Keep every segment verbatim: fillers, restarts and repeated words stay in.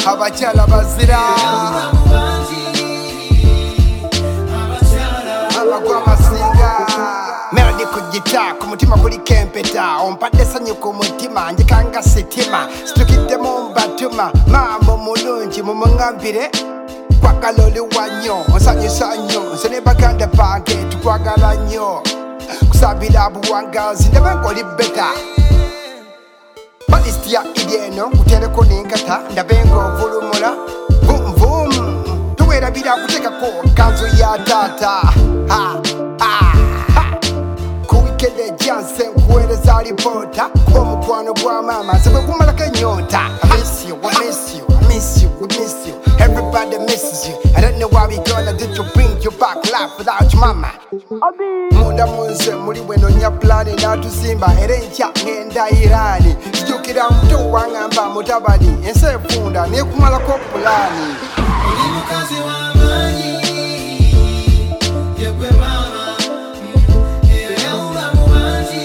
abakyala bazira abagwa amasinga melody ku gita ku mutima kuli kempeta ompadde sanyu ku mutima njikanga sitima situkiddemu mbatuma maamo mulungi mumuŋambire kwagala oli wannyo onsanyusa nnyo nze ne baganda bange tukwagala nnyo kusabira buwangazi ndebe ng'oli beta balisiti ya idi eno kutereko n'enkata ndabe ng'ovulumula vum vum tuwerabira kutekako kanzu ya taata ha ha ha kuwikede janse nkuweereza alipoota kuba omukwano gwa maama nze bwe gumalako ennyonta I miss you, I miss you, I miss you, we miss you. Everybody misses you. I don't know what we gonna do to bring you back life without your mama. Munda munze muri weno nya plani natuzimba era enkya ngenda irani sijukira mtu wangamba mutabani ense efunda nekumalako pulani oli mukazi w'amaanyi yegwe mama era yawulamu bangi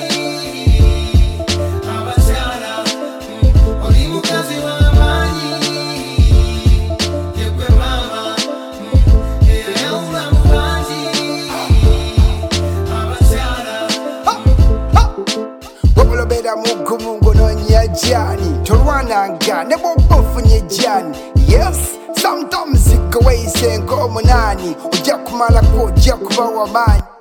abakyala oli mukazi w'amaanyi yegwe mama era yawulamu bangi abakyala wabulobera mugumu ngononya jani tolwananga ne bwoba ofunye jani yes sometimes ikaweisenga omunani ojja kumalako ojja kuba wamaanyi